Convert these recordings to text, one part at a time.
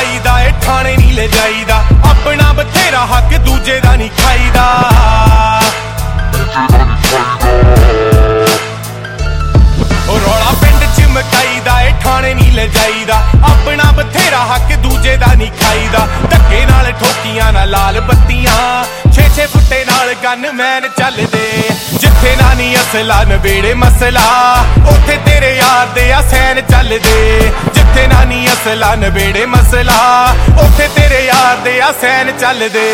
ਚਮਕਾਈਦਾ ਏ ਠਾਣੇ ਨਹੀਂ ਲੈ ਜਾਈਦਾ ਆਪਣਾ ਬਥੇਰਾ ਹੱਕ ਦੂਜੇ ਦਾ ਨਹੀਂ ਖਾਈਦਾ ਉਹ ਰੌਲਾ ਪਿੰਡ ਚ ਮਕਾਈਦਾ ਏ ਠਾਣੇ ਨਹੀਂ ਲੈ ਜਾਈਦਾ ਆਪਣਾ ਬਥੇਰਾ ਹੱਕ ਦੂਜੇ ਦਾ ਨਹੀਂ ਖਾਈਦਾ ਧੱਕੇ ਨਾਲ ਠੋਕੀਆਂ ਨਾ ਲਾਲ ਬੱਤੀਆਂ 6-6 ਫੁੱਟੇ ਨਾਲ ਗਨਮੈਨ ਚੱਲਦੇ ਜਿੱਥੇ ਨਾ ਨੀ ਅਸਲਾ ਨਵੇੜੇ ਮਸਲਾ ਉੱਥੇ ਤੇਰੇ ਯਾਰ ਦੇ ਆ ਸੈਨ ਚੱਲਦੇ ਜਿੱਥੇ ਨਾ ਨੀ ਅਸਲਾ ਨਵੇੜੇ ਮਸਲਾ ਉੱਥੇ ਤੇਰੇ ਯਾਰ ਦੇ ਆ ਸੈਨ ਚੱਲਦੇ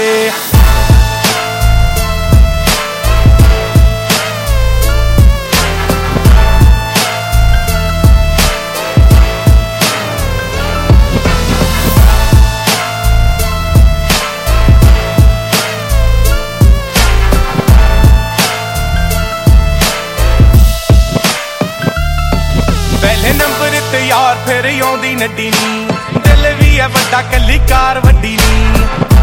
ਪਹਿਲੇ ਨੰਬਰ ਤੇ ਯਾਰ ਫਿਰ ਆਉਂਦੀ ਨੱਡੀ ਨੀ ਦਿਲ ਵੀ ਐ ਵੱਡਾ ਕੱਲੀ ਕਾਰ ਵੱਡੀ ਨੀ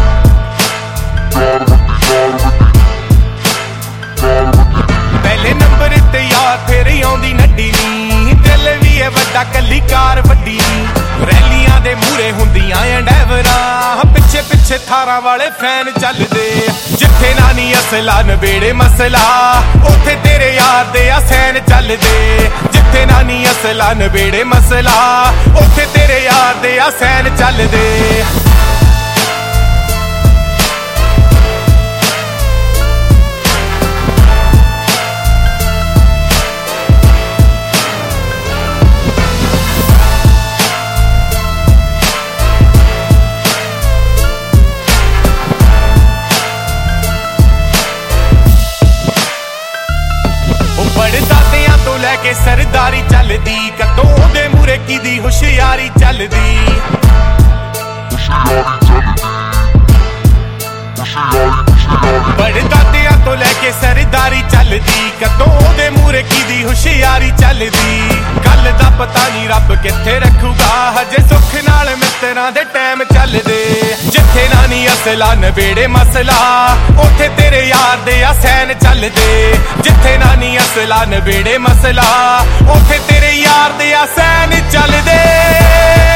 ਪਹਿਲੇ ਨੰਬਰ ਤੇ ਯਾਰ ਫਿਰ ਆਉਂਦੀ ਨੱਡੀ ਨੀ ਦਿਲ ਵੀ ਐ ਵੱਡਾ ਕੱਲੀ ਕਾਰ ਵੱਡੀ ਨੀ ਰੈਲੀਆਂ ਦੇ ਮੂਹਰੇ ਹੁੰਦੀਆਂ ਐਂਡੈਵਰਾਂ ਪਿੱਛੇ ਪਿੱਛੇ ਥਾਰਾਂ ਵਾਲੇ ਫੈਨ ਚੱਲਦੇ ਜਿੱਥੇ ਨਾ ਨੀ ਅਸਲਾ ਨਵੇੜੇ ਮਸਲਾ ਉੱਥੇ ਤੇਰੇ ਯਾਰ ਦੇ ਆ ਸੈਨ ਚੱਲਦੇ ਜਿੱਥੇ ਨਾ ਨੀ ਅਸਲਾ ਨਵੇੜੇ ਮਸਲਾ ਉੱਥੇ ਤੇਰੇ ਯਾਰ ਦੇ ਆ ਸੈਨ ਚੱਲਦੇ ਦਾਦਿਆਂ ਤੋਂ ਲੈ ਕੇ ਸਰਦਾਰੀ ਚੱਲਦੀ ਕਦੋਂ ਉਹਦੇ ਮੂਹਰੇ ਕਿਦੀ ਹੁਸ਼ਿਆਰੀ ਚੱਲਦੀ ਬੜੇ ਦਾਦਿਆਂ ਤੋਂ ਲੈ ਕੇ ਸਰਦਾਰੀ ਚੱਲਦੀ ਕਦੋਂ ਉਹਦੇ ਮੂਹਰੇ ਕਿਦੀ ਹੁਸ਼ਿਆਰੀ ਚੱਲਦੀ ਗੱਲ ਦਾ ਪਤਾ ਨਹੀਂ ਰੱਬ ਕਿੱਥੇ ਰੱਖੂਗਾ ਹਜੇ ਸੁੱਖ ਨਾਲ ਮਿੱਤਰਾਂ ਦੇ ਟਾਈਮ ਚੱਲਦੇ ਜਿੱਥੇ ਨਾ ਨੀ ਅਸਲਾ ਨਵੇੜੇ ਮਸਲਾ ਉੱਥੇ ਤੇਰੇ ਯਾਰ ਦੇ ਆ ਸੈਨ ਚੱਲਦੇ ਜਿੱਥੇ ਨਾ ਨੀ ਅਸਲਾ ਨਵੇੜੇ ਮਸਲਾ ਉੱਥੇ ਤੇਰੇ ਯਾਰ ਦੇ ਆ ਸੈਨ ਚੱਲਦੇ